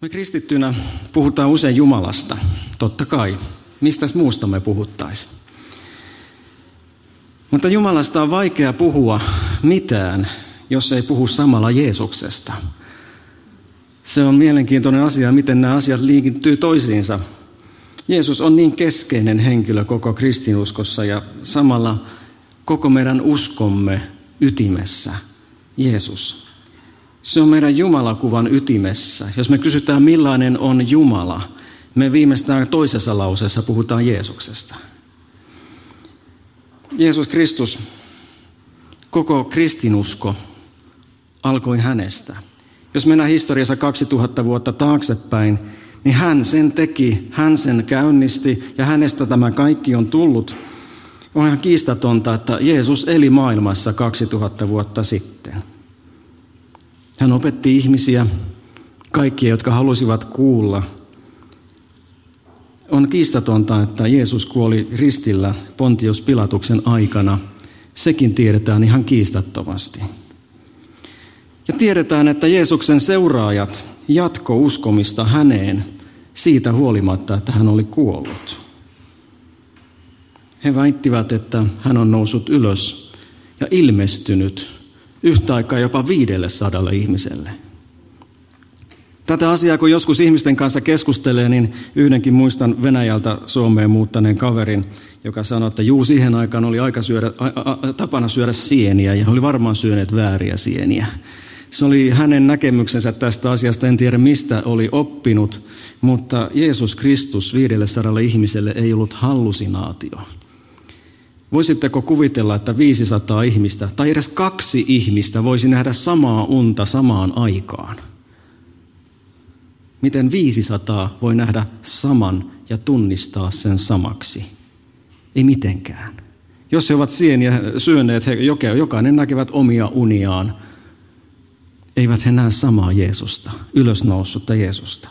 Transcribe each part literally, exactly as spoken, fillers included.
Me kristittyinä puhutaan usein Jumalasta, totta kai. Mistäs muusta me puhuttaisiin? Mutta Jumalasta on vaikea puhua mitään, jos ei puhu samalla Jeesuksesta. Se on mielenkiintoinen asia, miten nämä asiat linkittyy toisiinsa. Jeesus on niin keskeinen henkilö koko kristinuskossa ja samalla koko meidän uskomme ytimessä. Jeesus. Se on meidän Jumalakuvan ytimessä. Jos me kysytään, millainen on Jumala, me viimeistään toisessa lauseessa puhutaan Jeesuksesta. Jeesus Kristus, koko kristinusko alkoi hänestä. Jos mennään historiassa kaksituhatta vuotta taaksepäin, niin hän sen teki, hän sen käynnisti ja hänestä tämä kaikki on tullut. On ihan kiistatonta, että Jeesus eli maailmassa kaksituhatta vuotta sitten. Hän opetti ihmisiä, kaikkia, jotka halusivat kuulla. On kiistatonta, että Jeesus kuoli ristillä Pontius Pilatuksen aikana. Sekin tiedetään ihan kiistattomasti. Ja tiedetään, että Jeesuksen seuraajat jatko uskomista häneen siitä huolimatta, että hän oli kuollut. He väittivät, että hän on noussut ylös ja ilmestynyt yhtä aikaa jopa viidelle sadalle ihmiselle. Tätä asiaa, kun joskus ihmisten kanssa keskustelee, niin yhdenkin muistan Venäjältä Suomeen muuttaneen kaverin, joka sanoi, että juu, siihen aikaan oli aika syödä, a, a, tapana syödä sieniä ja he oli varmaan syöneet vääriä sieniä. Se oli hänen näkemyksensä tästä asiasta, en tiedä mistä oli oppinut, mutta Jeesus Kristus viidelle sadalle ihmiselle ei ollut hallusinaatio. Voisitteko kuvitella, että viisisataa ihmistä tai edes kaksi ihmistä voisi nähdä samaa unta samaan aikaan? Miten viisisataa voi nähdä saman ja tunnistaa sen samaksi? Ei mitenkään. Jos he ovat sieniä syöneet, he jokainen näkevät omia uniaan. Eivät he näe samaa Jeesusta, ylösnoussutta Jeesusta.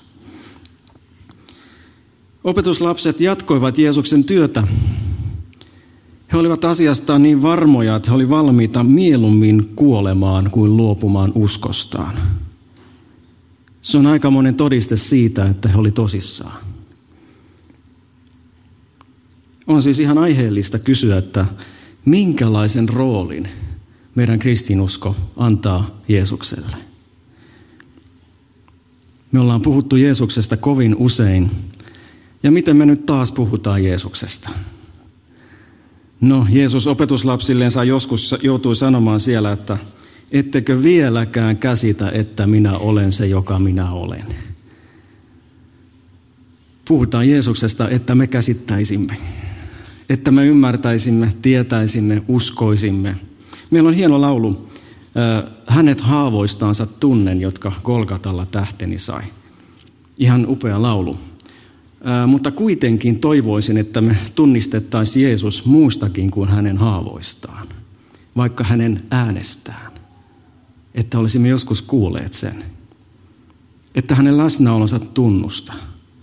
Opetuslapset jatkoivat Jeesuksen työtä. He olivat asiastaan niin varmoja, että he olivat valmiita mieluummin kuolemaan kuin luopumaan uskostaan. Se on aikamoinen todiste siitä, että he olivat tosissaan. On siis ihan aiheellista kysyä, että minkälaisen roolin meidän kristinusko antaa Jeesukselle. Me ollaan puhuttu Jeesuksesta kovin usein. Ja miten me nyt taas puhutaan Jeesuksesta? No, Jeesus opetuslapsillensa joskus joutui sanomaan siellä, että ettekö vieläkään käsitä, että minä olen se, joka minä olen. Puhutaan Jeesuksesta, että me käsittäisimme, että me ymmärtäisimme, tietäisimme, uskoisimme. Meillä on hieno laulu, hänet haavoistaansa tunnen, jotka Golgatalla tähteni sai. Ihan upea laulu. Mutta kuitenkin toivoisin, että me tunnistettaisiin Jeesus muustakin kuin hänen haavoistaan, vaikka hänen äänestään. Että olisimme joskus kuulleet sen. Että hänen läsnäolonsa tunnusta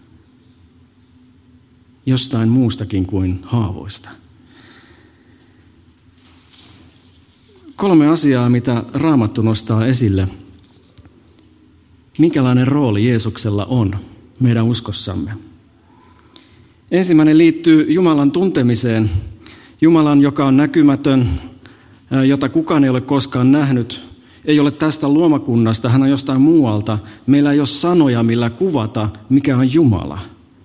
jostain muustakin kuin haavoista. Kolme asiaa, mitä Raamattu nostaa esille. Minkälainen rooli Jeesuksella on meidän uskossamme? Ensimmäinen liittyy Jumalan tuntemiseen. Jumalan, joka on näkymätön, jota kukaan ei ole koskaan nähnyt, ei ole tästä luomakunnasta, hän on jostain muualta. Meillä ei ole sanoja, millä kuvata, mikä on Jumala.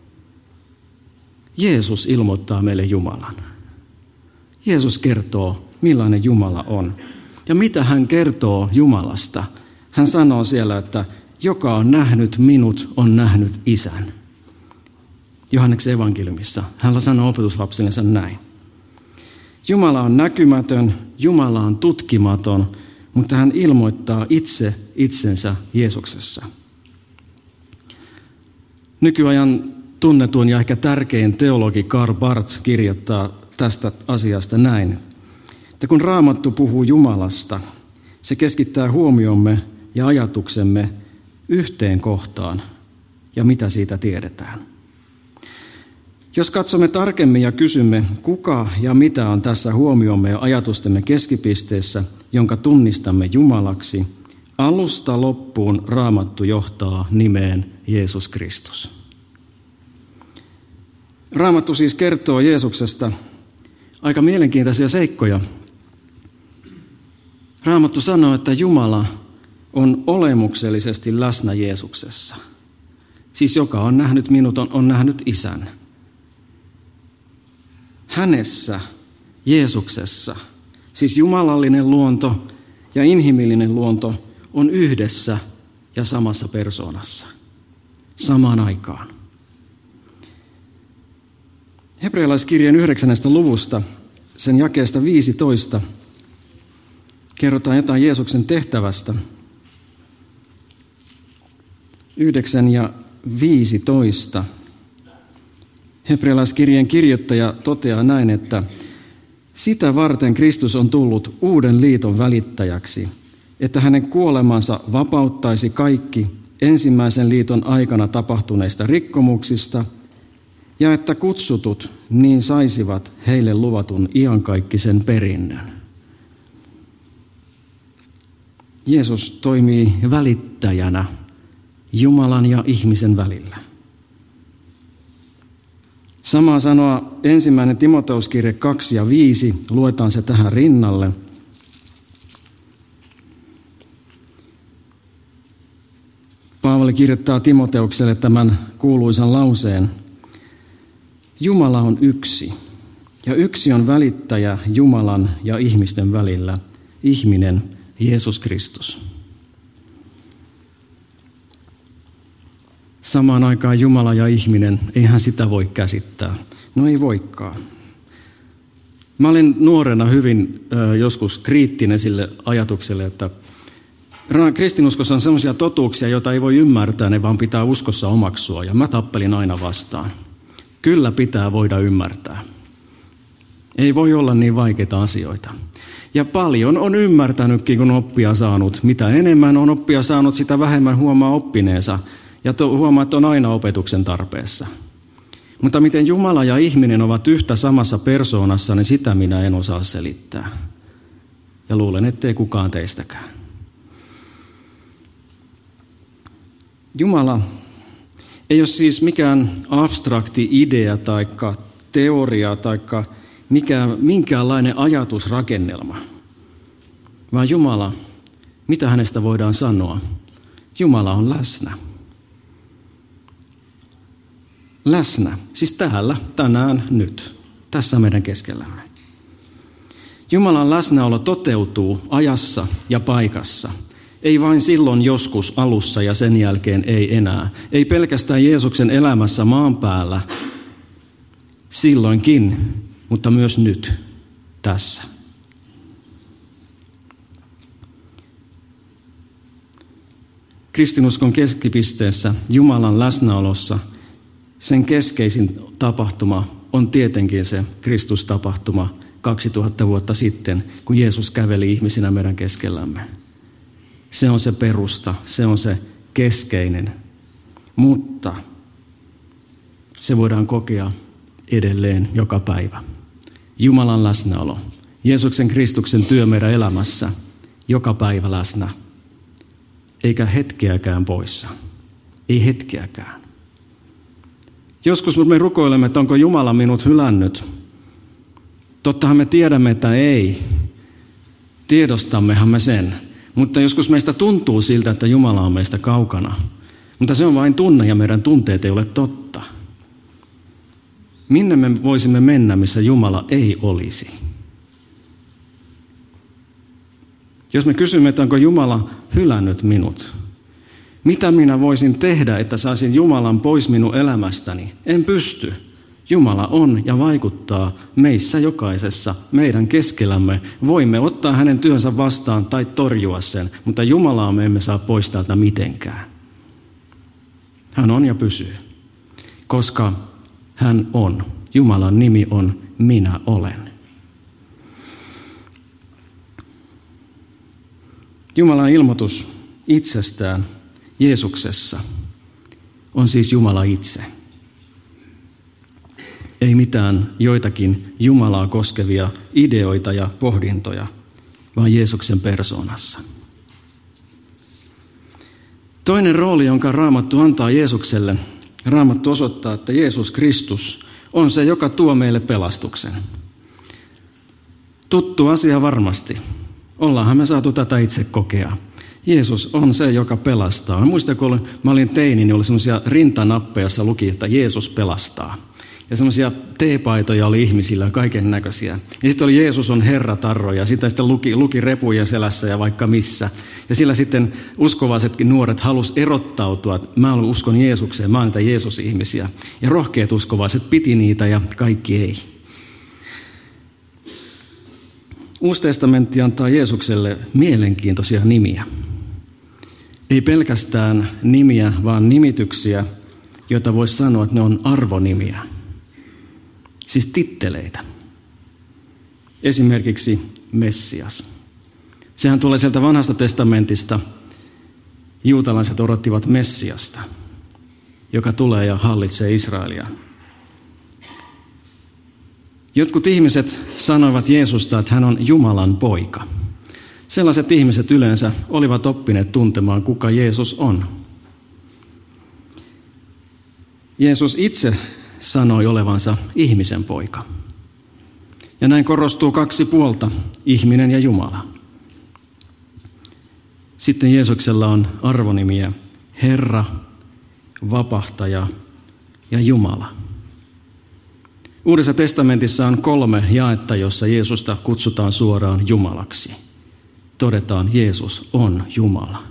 Jeesus ilmoittaa meille Jumalan. Jeesus kertoo, millainen Jumala on. Ja mitä hän kertoo Jumalasta? Hän sanoo siellä, että joka on nähnyt minut, on nähnyt Isän. Johanneksen evankeliumissa hän sanoo opetuslapsillensa näin. Jumala on näkymätön, Jumala on tutkimaton, mutta hän ilmoittaa itse itsensä Jeesuksessa. Nykyajan tunnetun ja ehkä tärkein teologi Karl Barth kirjoittaa tästä asiasta näin, että kun Raamattu puhuu Jumalasta, se keskittää huomiomme ja ajatuksemme yhteen kohtaan ja mitä siitä tiedetään. Jos katsomme tarkemmin ja kysymme, kuka ja mitä on tässä huomiomme ja ajatustemme keskipisteessä, jonka tunnistamme Jumalaksi, Alusta loppuun Raamattu johtaa nimeen Jeesus Kristus. Raamattu siis kertoo Jeesuksesta aika mielenkiintoisia seikkoja. Raamattu sanoo, että Jumala on olemuksellisesti läsnä Jeesuksessa. Siis joka on nähnyt minut, on, on nähnyt Isän. Hänessä, Jeesuksessa, siis jumalallinen luonto ja inhimillinen luonto on yhdessä ja samassa persoonassa, samaan aikaan. Hebrealaiskirjeen yhdeksännestä luvusta, sen jakeesta viisitoista, kerrotaan jotain Jeesuksen tehtävästä. yhdeksän ja viisitoista. Hebrealaiskirjeen kirjoittaja toteaa näin, että sitä varten Kristus on tullut uuden liiton välittäjäksi, että hänen kuolemansa vapauttaisi kaikki ensimmäisen liiton aikana tapahtuneista rikkomuksista, ja että kutsutut niin saisivat heille luvatun iankaikkisen perinnön. Jeesus toimii välittäjänä Jumalan ja ihmisen välillä. Samaa sanoa ensimmäinen Timoteuskirje kaksi ja viisi, luetaan se tähän rinnalle. Paavali kirjoittaa Timoteukselle tämän kuuluisan lauseen. Jumala on yksi, ja yksi on välittäjä Jumalan ja ihmisten välillä, ihminen Jeesus Kristus. Samaan aikaan Jumala ja ihminen, eihän sitä voi käsittää. No ei voikaan. Mä olin nuorena hyvin äh, joskus kriittinen sille ajatukselle, että kristinuskossa on sellaisia totuuksia, joita ei voi ymmärtää, ne vaan pitää uskossa omaksua, ja mä tappelin aina vastaan. Kyllä pitää voida ymmärtää. Ei voi olla niin vaikeita asioita. Ja paljon on ymmärtänytkin, kun oppia saanut. Mitä enemmän on oppia saanut, sitä vähemmän huomaa oppineensa. Ja to, huomaa, että on aina opetuksen tarpeessa. Mutta miten Jumala ja ihminen ovat yhtä samassa persoonassa, niin sitä minä en osaa selittää. Ja luulen, ettei kukaan teistäkään. Jumala ei ole siis mikään abstrakti idea tai teoria tai mikään, minkäänlainen ajatusrakennelma, vaan Jumala, mitä hänestä voidaan sanoa? Jumala on läsnä. Läsnä, siis täällä, tänään, nyt, tässä meidän keskellämme. Jumalan läsnäolo toteutuu ajassa ja paikassa. Ei vain silloin joskus alussa ja sen jälkeen ei enää. Ei pelkästään Jeesuksen elämässä maan päällä, silloinkin, mutta myös nyt, tässä. Kristinuskon keskipisteessä, Jumalan läsnäolossa, sen keskeisin tapahtuma on tietenkin se Kristustapahtuma kaksituhatta vuotta sitten, kun Jeesus käveli ihmisinä meidän keskellämme. Se on se perusta, se on se keskeinen, mutta se voidaan kokea edelleen joka päivä. Jumalan läsnäolo, Jeesuksen Kristuksen työ meidän elämässä, joka päivä läsnä, eikä hetkeäkään poissa, ei hetkeäkään. Joskus me rukoilemme, että onko Jumala minut hylännyt. Tottahan me tiedämme, että ei. Tiedostammehan me sen. Mutta joskus meistä tuntuu siltä, että Jumala on meistä kaukana. Mutta se on vain tunne ja meidän tunteet ei ole totta. Minne me voisimme mennä, missä Jumala ei olisi? Jos me kysymme, että onko Jumala hylännyt minut, mitä minä voisin tehdä, että saisin Jumalan pois minun elämästäni? En pysty. Jumala on ja vaikuttaa meissä jokaisessa, meidän keskellämme. Voimme ottaa hänen työnsä vastaan tai torjua sen, mutta Jumalaa me emme saa pois täältä mitenkään. Hän on ja pysyy, koska hän on. Jumalan nimi on Minä olen. Jumalan ilmoitus itsestään Jeesuksessa on siis Jumala itse. Ei mitään joitakin Jumalaa koskevia ideoita ja pohdintoja, vaan Jeesuksen persoonassa. Toinen rooli, jonka Raamattu antaa Jeesukselle, Raamattu osoittaa, että Jeesus Kristus on se, joka tuo meille pelastuksen. Tuttu asia varmasti. Ollaanhan me saatu tätä itse kokea. Jeesus on se, joka pelastaa. Muistan, kun mä olin teini, niin oli semmoisia rintanappeja, jossa luki, että Jeesus pelastaa. Ja semmoisia teepaitoja oli ihmisillä kaiken näköisiä. Ja sitten oli Jeesus on Herratarro, ja sitä sitten luki, luki repujen selässä ja vaikka missä. Ja sillä sitten uskovaisetkin nuoret halus erottautua, että mä uskon Jeesukseen, mä oon niitä Jeesus-ihmisiä. Ja rohkeat uskovaiset piti niitä ja kaikki ei. Uusi testamentti antaa Jeesukselle mielenkiintoisia nimiä. Ei pelkästään nimiä, vaan nimityksiä, joita voisi sanoa, että ne on arvonimiä. Siis titteleitä. Esimerkiksi Messias. Sehän tulee sieltä vanhasta testamentista. Juutalaiset odottivat Messiasta, joka tulee ja hallitsee Israelia. Jotkut ihmiset sanoivat Jeesusta, että hän on Jumalan poika. Sellaiset ihmiset yleensä olivat oppineet tuntemaan, kuka Jeesus on. Jeesus itse sanoi olevansa ihmisen poika. Ja näin korostuu kaksi puolta, ihminen ja Jumala. Sitten Jeesuksella on arvonimiä Herra, Vapahtaja ja Jumala. Uudessa testamentissa on kolme jaetta, jossa Jeesusta kutsutaan suoraan Jumalaksi. Todetaan, Jeesus on Jumala.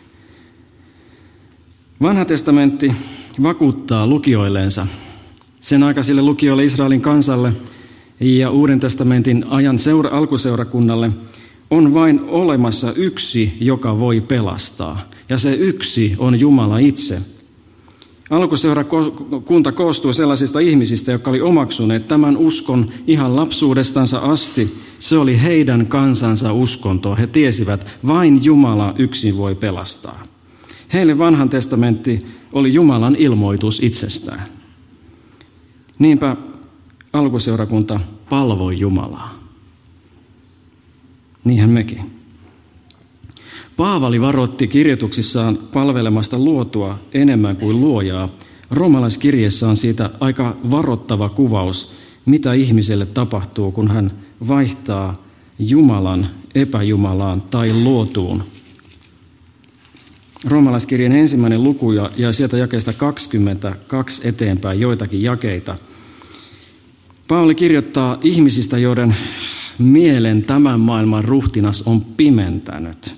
Vanha testamentti vakuuttaa lukijoilleensa, sen aikaisille lukijoille Israelin kansalle ja Uuden testamentin ajan seura, alkuseurakunnalle on vain olemassa yksi, joka voi pelastaa. Ja se yksi on Jumala itse. Alkuseurakunta koostui sellaisista ihmisistä, jotka oli omaksuneet tämän uskon ihan lapsuudestansa asti. Se oli heidän kansansa uskonto. He tiesivät, vain Jumala yksin voi pelastaa. Heille vanhan testamentti oli Jumalan ilmoitus itsestään. Niinpä alkuseurakunta palvoi Jumalaa. Niinhän mekin. Paavali varoitti kirjoituksissaan palvelemasta luotua enemmän kuin luojaa. Roomalaiskirjeessä on siitä aika varoittava kuvaus, mitä ihmiselle tapahtuu, kun hän vaihtaa Jumalan epäjumalaan tai luotuun. Roomalaiskirjeen ensimmäinen luku ja, ja sieltä jakeesta kaksikymmentäkaksi eteenpäin joitakin jakeita. Paavali kirjoittaa ihmisistä, joiden mielen tämän maailman ruhtinas on pimentänyt.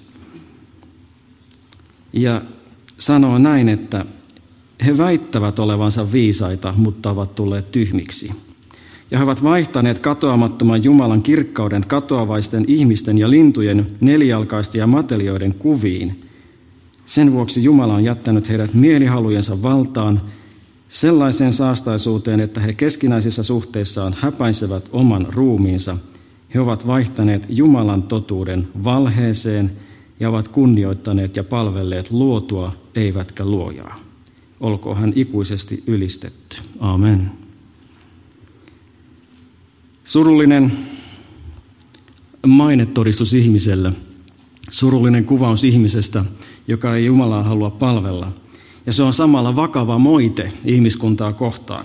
Ja sanoo näin, että he väittävät olevansa viisaita, mutta ovat tulleet tyhmiksi. Ja he ovat vaihtaneet katoamattoman Jumalan kirkkauden katoavaisten ihmisten ja lintujen, nelijalkaisten ja matelioiden kuviin. Sen vuoksi Jumala on jättänyt heidät mielihalujensa valtaan sellaiseen saastaisuuteen, että he keskinäisissä suhteissaan häpäisevät oman ruumiinsa. He ovat vaihtaneet Jumalan totuuden valheeseen ja ovat kunnioittaneet ja palvelleet luotua, eivätkä luojaa. Olkoon hän ikuisesti ylistetty. Amen. Surullinen mainetodistus ihmiselle. Surullinen kuvaus ihmisestä, joka ei Jumalaa halua palvella. Ja se on samalla vakava moite ihmiskuntaa kohtaan.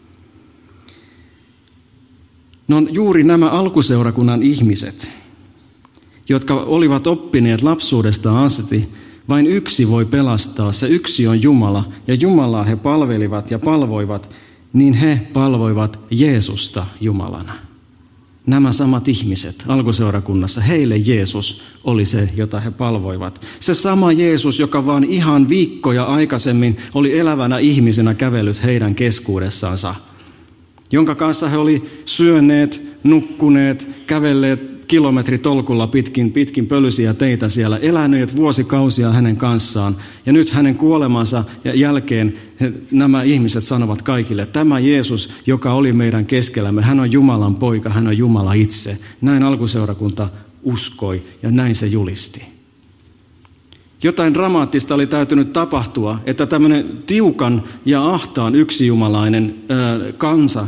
No juuri nämä alkuseurakunnan ihmiset, jotka olivat oppineet lapsuudesta asti, vain yksi voi pelastaa, se yksi on Jumala, ja Jumalaa he palvelivat ja palvoivat, niin he palvoivat Jeesusta Jumalana. Nämä samat ihmiset alkuseurakunnassa, heille Jeesus oli se, jota he palvoivat. Se sama Jeesus, joka vaan ihan viikkoja aikaisemmin oli elävänä ihmisenä kävellyt heidän keskuudessansa, jonka kanssa he oli syöneet, nukkuneet, kävelleet kilometritolkulla pitkin, pitkin pölyisiä teitä siellä, eläneet vuosikausia hänen kanssaan. Ja nyt hänen kuolemansa ja jälkeen he, nämä ihmiset sanovat kaikille, että tämä Jeesus, joka oli meidän keskellämme, hän on Jumalan poika, hän on Jumala itse. Näin alkuseurakunta uskoi ja näin se julisti. Jotain dramaattista oli täytynyt tapahtua, että tämmöinen tiukan ja ahtaan yksijumalainen ää, kansa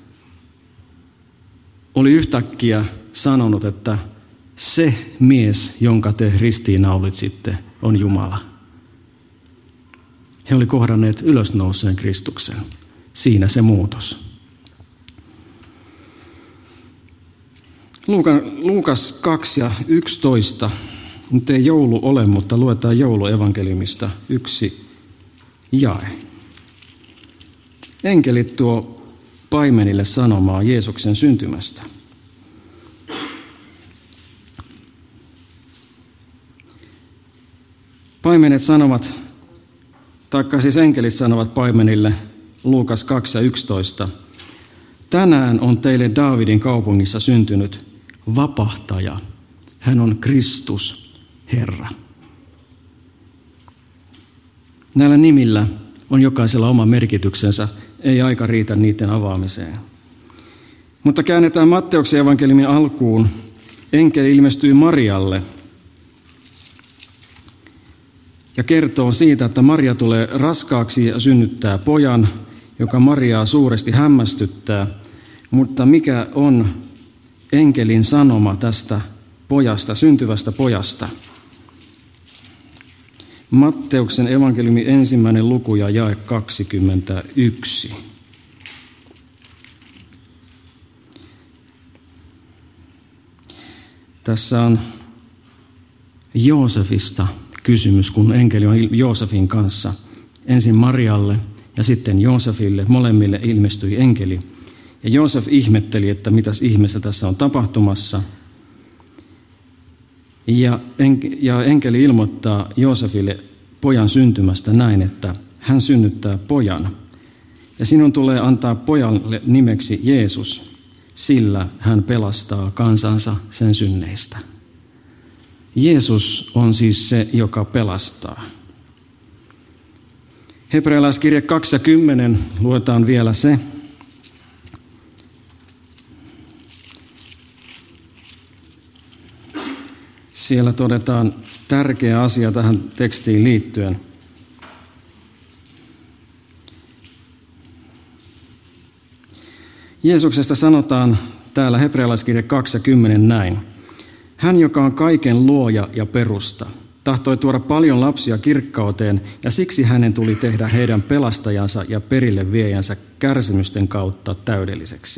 oli yhtäkkiä sanonut, että se mies, jonka te ristiinnaulitsitte, on Jumala. He oli kohdanneet ylösnouseen Kristuksen. Siinä se muutos. Luukas kaksi ja yksitoista. Nyt ei joulu ole, mutta luetaan jouluevankeliumista yksi jae. Enkelit tuo paimenille sanomaa Jeesuksen syntymästä. Paimenet sanovat, taikka siis enkelit sanovat paimenille, Luukas kaksi ja yksitoista. Tänään on teille Daavidin kaupungissa syntynyt vapahtaja. Hän on Kristus, Herra. Näillä nimillä on jokaisella oma merkityksensä, ei aika riitä niiden avaamiseen. Mutta käännetään Matteuksen evankeliumin alkuun. Enkeli ilmestyy Marialle ja kertoo siitä, että Maria tulee raskaaksi ja synnyttää pojan, joka Mariaa suuresti hämmästyttää. Mutta mikä on enkelin sanoma tästä pojasta, syntyvästä pojasta? Matteuksen evankeliumin ensimmäinen luku ja jae kaksikymmentäyksi. Tässä on Joosefista kysymys, kun enkeli on Joosefin kanssa. Ensin Marialle ja sitten Joosefille, molemmille ilmestyi enkeli. Ja Joosef ihmetteli, että mitäs ihmeessä tässä on tapahtumassa. Ja, en, ja enkeli ilmoittaa Joosefille pojan syntymästä näin, että hän synnyttää pojan. Ja sinun tulee antaa pojalle nimeksi Jeesus, sillä hän pelastaa kansansa sen synneistä. Jeesus on siis se, joka pelastaa. Hebrealaiskirje kaksi ja kymmenen, luetaan vielä se. Siellä todetaan tärkeä asia tähän tekstiin liittyen. Jeesuksesta sanotaan täällä Hebrealaiskirje kaksi ja kymmenen näin. Hän, joka on kaiken luoja ja perusta, tahtoi tuoda paljon lapsia kirkkauteen, ja siksi hänen tuli tehdä heidän pelastajansa ja perille viejänsä kärsimysten kautta täydelliseksi.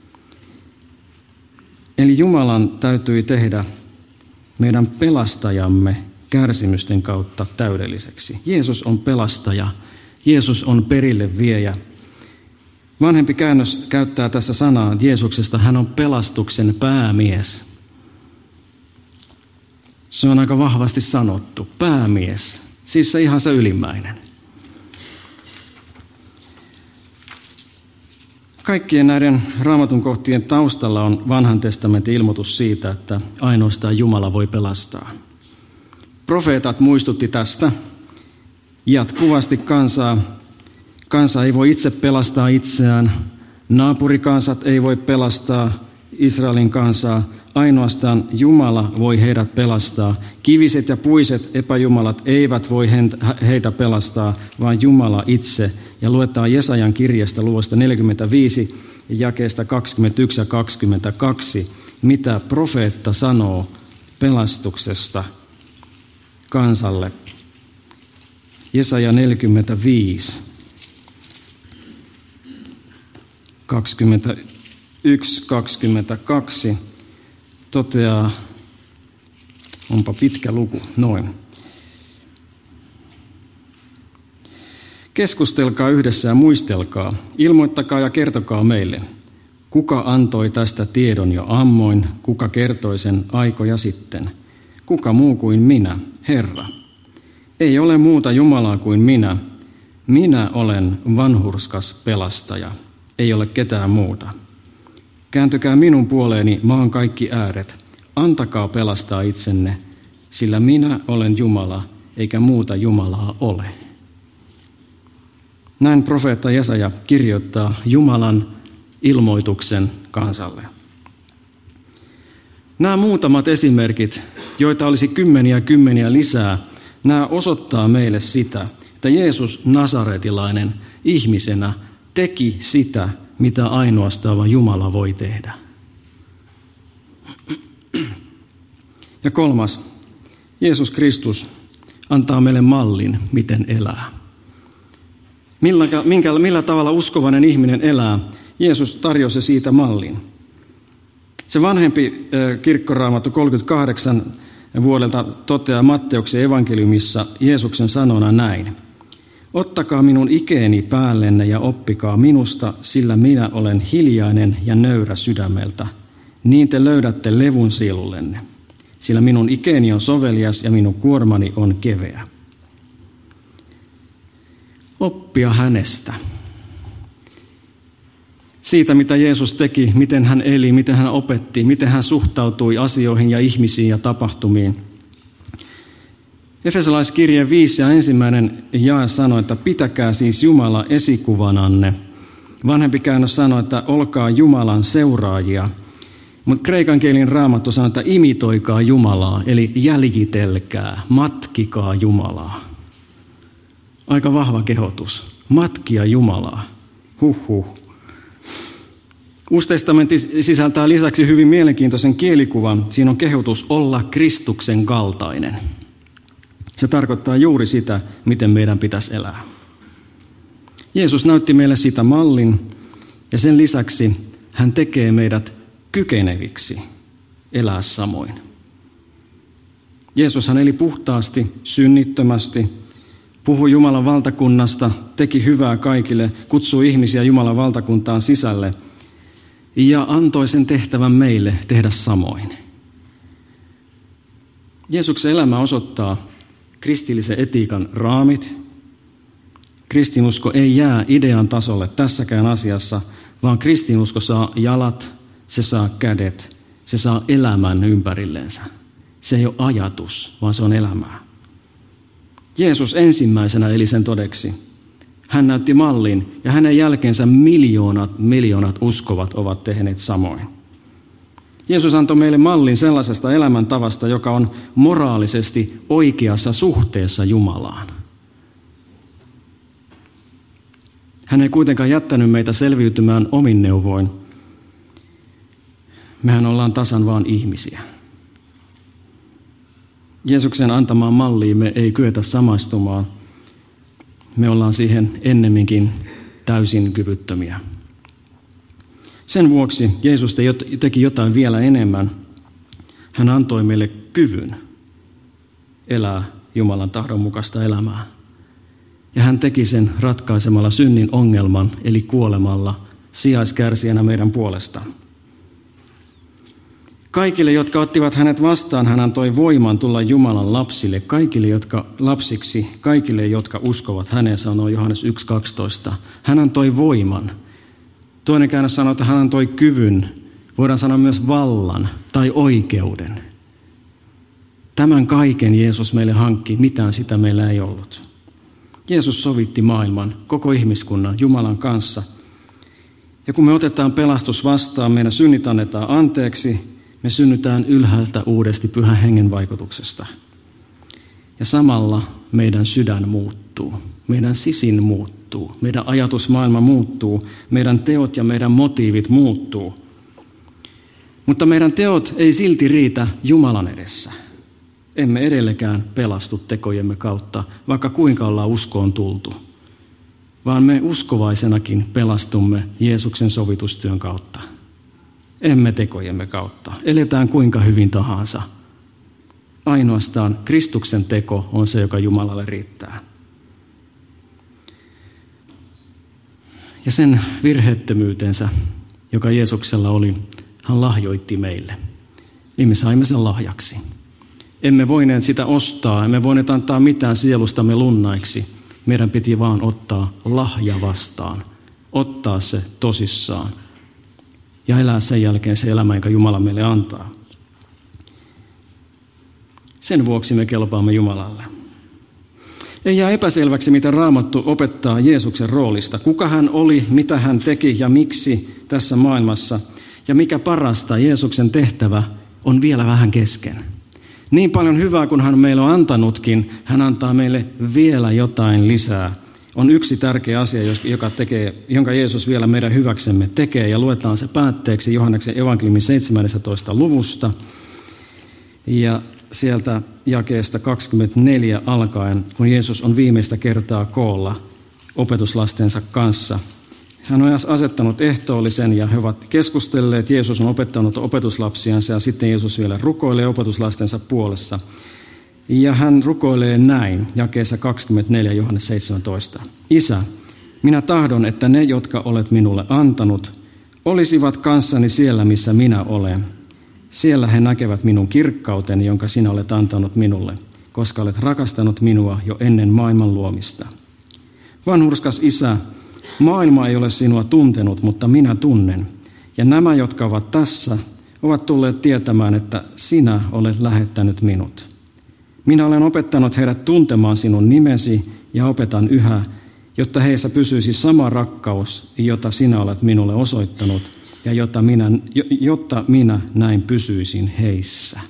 Eli Jumalan täytyi tehdä meidän pelastajamme kärsimysten kautta täydelliseksi. Jeesus on pelastaja. Jeesus on perille viejä. Vanhempi käännös käyttää tässä sanaa Jeesuksesta. Hän on pelastuksen päämies. Se on aika vahvasti sanottu. Päämies. Siis se ihan se ylimmäinen. Kaikkien näiden Raamatun kohtien taustalla on Vanhan testamentin ilmoitus siitä, että ainoastaan Jumala voi pelastaa. Profeetat muistutti tästä jatkuvasti kansaa. Kansa ei voi itse pelastaa itseään. Naapurikansat ei voi pelastaa Israelin kansaa. Ainoastaan Jumala voi heidät pelastaa. Kiviset ja puiset epäjumalat eivät voi heitä pelastaa, vaan Jumala itse. Ja luetaan Jesajan kirjasta luvusta neljäkymmentäviisi, jakeesta kaksikymmentäyksi ja kaksikymmentäkaksi, mitä profeetta sanoo pelastuksesta kansalle. Jesaja neljäkymmentäviisi, kaksikymmentäyksi, kaksikymmentäkaksi toteaa, onpa pitkä luku, noin. Keskustelkaa yhdessä ja muistelkaa, ilmoittakaa ja kertokaa meille, kuka antoi tästä tiedon jo ammoin, kuka kertoi sen aikoja sitten, kuka muu kuin minä, Herra. Ei ole muuta Jumalaa kuin minä, minä olen vanhurskas pelastaja, ei ole ketään muuta. Kääntykää minun puoleeni maan kaikki ääret, antakaa pelastaa itsenne, sillä minä olen Jumala, eikä muuta Jumalaa ole. Näin profeetta Jesaja kirjoittaa Jumalan ilmoituksen kansalle. Nämä muutamat esimerkit, joita olisi kymmeniä kymmeniä lisää, nämä osoittaa meille sitä, että Jeesus Nasaretilainen ihmisenä teki sitä, mitä ainoastaan vain Jumala voi tehdä. Ja kolmas, Jeesus Kristus antaa meille mallin, miten elää. Millä, minkä, millä tavalla uskovainen ihminen elää? Jeesus tarjosi siitä mallin. Se vanhempi kirkkoraamattu kolmekymmentäkahdeksan vuodelta toteaa Matteuksen evankeliumissa Jeesuksen sanona näin. Ottakaa minun ikeeni päällenne ja oppikaa minusta, sillä minä olen hiljainen ja nöyrä sydämeltä. Niin te löydätte levun sielullenne, sillä minun ikeeni on sovelias ja minun kuormani on keveä. Oppia hänestä. Siitä, mitä Jeesus teki, miten hän eli, miten hän opetti, miten hän suhtautui asioihin ja ihmisiin ja tapahtumiin. Efesolaiskirje viisi ja ensimmäinen jae sanoi, että pitäkää siis Jumala esikuvananne. Vanhempi käännös sanoi, että olkaa Jumalan seuraajia. Mutta kreikan kielin raamattu sanoi, että imitoikaa Jumalaa, eli jäljitelkää, matkikaa Jumalaa. Aika vahva kehotus. Matkia Jumalaa. Huhhuh. Uusi testamentti sisältää lisäksi hyvin mielenkiintoisen kielikuvan. Siinä on kehotus olla Kristuksen kaltainen. Se tarkoittaa juuri sitä, miten meidän pitäisi elää. Jeesus näytti meille sitä mallin, ja sen lisäksi hän tekee meidät kykeneviksi elää samoin. Jeesus hän eli puhtaasti, synnittömästi, puhui Jumalan valtakunnasta, teki hyvää kaikille, kutsui ihmisiä Jumalan valtakuntaan sisälle ja antoi sen tehtävän meille tehdä samoin. Jeesuksen elämä osoittaa kristillisen etiikan raamit. Kristinusko ei jää idean tasolle tässäkään asiassa, vaan kristinusko saa jalat, se saa kädet, se saa elämän ympärilleensä. Se ei ole ajatus, vaan se on elämää. Jeesus ensimmäisenä eli sen todeksi. Hän näytti mallin ja hänen jälkeensä miljoonat, miljoonat uskovat ovat tehneet samoin. Jeesus antoi meille mallin sellaisesta elämäntavasta, joka on moraalisesti oikeassa suhteessa Jumalaan. Hän ei kuitenkaan jättänyt meitä selviytymään omin neuvoin. Mehän ollaan tasan vaan ihmisiä. Jeesuksen antamaan malliin me ei kyetä samaistumaan. Me ollaan siihen ennemminkin täysin kyvyttömiä. Sen vuoksi Jeesus teki jotain vielä enemmän. Hän antoi meille kyvyn elää Jumalan tahdon mukaista elämää. Ja hän teki sen ratkaisemalla synnin ongelman, eli kuolemalla sijaiskärsijänä meidän puolestaan. Kaikille, jotka ottivat hänet vastaan, hän antoi voiman tulla Jumalan lapsille. Kaikille, jotka lapsiksi, kaikille, jotka uskovat häneen, sanoo Johannes yksi kaksitoista. Hän antoi voiman. Toinen käännös sanoo, että hän antoi kyvyn. Voidaan sanoa myös vallan tai oikeuden. Tämän kaiken Jeesus meille hankki, mitään sitä meillä ei ollut. Jeesus sovitti maailman, koko ihmiskunnan, Jumalan kanssa. Ja kun me otetaan pelastus vastaan, meidän synnit annetaan anteeksi, me synnytään ylhäältä uudesti Pyhän Hengen vaikutuksesta. Ja samalla meidän sydän muuttuu, meidän sisin muuttuu, meidän ajatusmaailma muuttuu, meidän teot ja meidän motiivit muuttuu. Mutta meidän teot ei silti riitä Jumalan edessä. Emme edellekään pelastu tekojemme kautta, vaikka kuinka ollaan uskoon tultu, vaan me uskovaisenakin pelastumme Jeesuksen sovitustyön kautta. Emme tekojemme kautta. Eletään kuinka hyvin tahansa. Ainoastaan Kristuksen teko on se, joka Jumalalle riittää. Ja sen virheettömyytensä, joka Jeesuksella oli, hän lahjoitti meille. Niin me saimme sen lahjaksi. Emme voineet sitä ostaa, emme voineet antaa mitään sielustamme lunnaiksi. Meidän piti vaan ottaa lahja vastaan, ottaa se tosissaan ja elää sen jälkeen se elämä, jonka Jumala meille antaa. Sen vuoksi me kelpaamme Jumalalle. Ei jää epäselväksi, mitä Raamattu opettaa Jeesuksen roolista. Kuka hän oli, mitä hän teki ja miksi tässä maailmassa. Ja mikä parasta, Jeesuksen tehtävä on vielä vähän kesken. Niin paljon hyvää, kun hän meille on antanutkin, hän antaa meille vielä jotain lisää. On yksi tärkeä asia, joka tekee, jonka Jeesus vielä meidän hyväksemme tekee, ja luetaan se päätteeksi Johanneksen evankeliumin seitsemännentoista luvusta. Ja sieltä jakeesta kaksikymmentäneljä alkaen, kun Jeesus on viimeistä kertaa koolla opetuslastensa kanssa. Hän on asettanut ehtoollisen ja he ovat keskustelleet. Jeesus on opettanut opetuslapsiansa ja sitten Jeesus vielä rukoilee opetuslastensa puolessa. Ja hän rukoilee näin, jakeessa kaksikymmentäneljä Johannes seitsemäntoista. Isä, minä tahdon, että ne, jotka olet minulle antanut, olisivat kanssani siellä, missä minä olen. Siellä he näkevät minun kirkkauteni, jonka sinä olet antanut minulle, koska olet rakastanut minua jo ennen maailman luomista. Vanhurskas Isä, maailma ei ole sinua tuntenut, mutta minä tunnen. Ja nämä, jotka ovat tässä, ovat tulleet tietämään, että sinä olet lähettänyt minut. Minä olen opettanut heidät tuntemaan sinun nimesi ja opetan yhä, jotta heissä pysyisi sama rakkaus, jota sinä olet minulle osoittanut, ja jotta minä, jotta minä näin pysyisin heissä.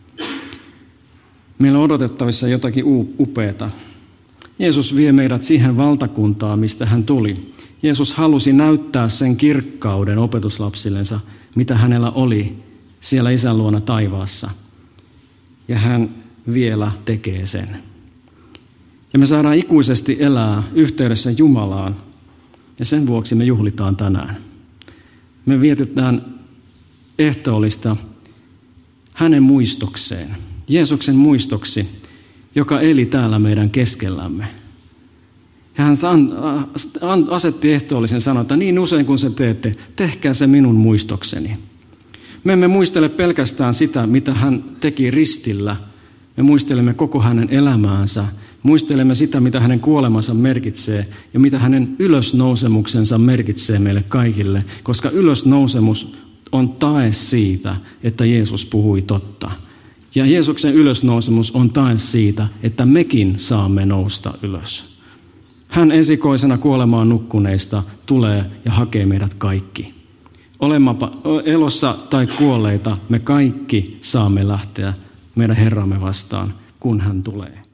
Meillä on odotettavissa jotakin upeata. Jeesus vie meidät siihen valtakuntaan, mistä hän tuli. Jeesus halusi näyttää sen kirkkauden opetuslapsillensa, mitä hänellä oli siellä Isän luona taivaassa. Ja hän vielä tekee sen. Ja me saadaan ikuisesti elää yhteydessä Jumalaan, ja sen vuoksi me juhlitaan tänään. Me vietetään ehtoollista hänen muistokseen, Jeesuksen muistoksi, joka eli täällä meidän keskellämme. Ja hän asetti ehtoollisen sanoa, että niin usein kun se teette, tehkää se minun muistokseni. Me emme muistele pelkästään sitä, mitä hän teki ristillä. Me muistelemme koko hänen elämäänsä. Muistelemme sitä, mitä hänen kuolemansa merkitsee ja mitä hänen ylösnousemuksensa merkitsee meille kaikille, koska ylösnousemus on tae siitä, että Jeesus puhui totta. Ja Jeesuksen ylösnousemus on tae siitä, että mekin saamme nousta ylös. Hän esikoisena kuolemaan nukkuneista tulee ja hakee meidät kaikki. Olemapa elossa tai kuolleita, me kaikki saamme lähteä meidän Herramme vastaan, kun hän tulee.